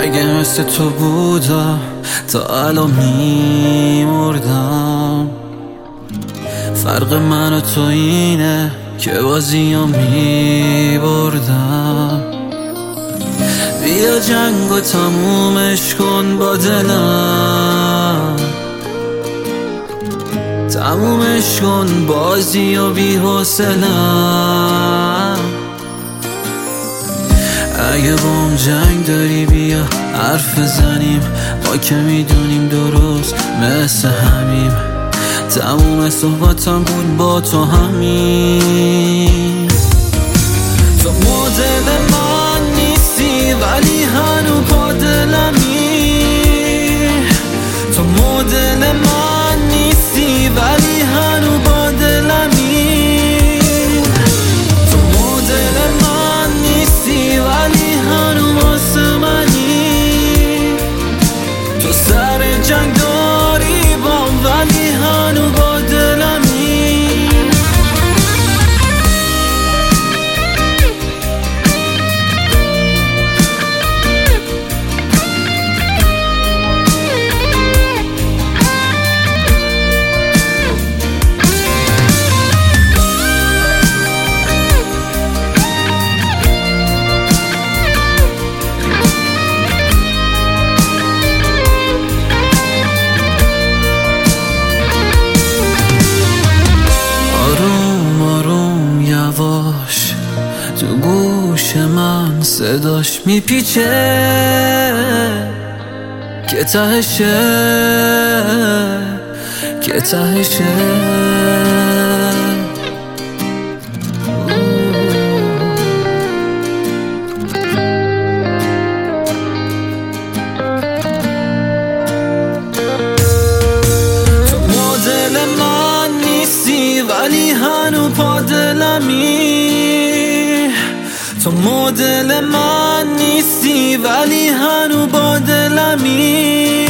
اگه مثل تو بودم تا الان میمردم. فرق من و تو اینه که بازیو میبردم. بیا جنگو تمومش کن با دلم، تمومش کن بازی و بی حوصله‌ام. اگه بام جنگ داری بیا حرف بزنیم، ما که میدونیم درست مثل همیم. تموم صحبتم بود با تو همین. تو مدل من نیستی ولی هنو پا دلمی. تو مدل من نیستی ولی هنو با دلمی. تو مدل من نیستی ولی هنو واسه منی. تو سر جنگ داری بام ولی هنو با دلمی. تو گوش من صداش میپیچه که تهشه، که تهشه. تو مدل من نیستی ولی هنو پا دلمی. تو مدل من نیستی ولی هنو با دلمی.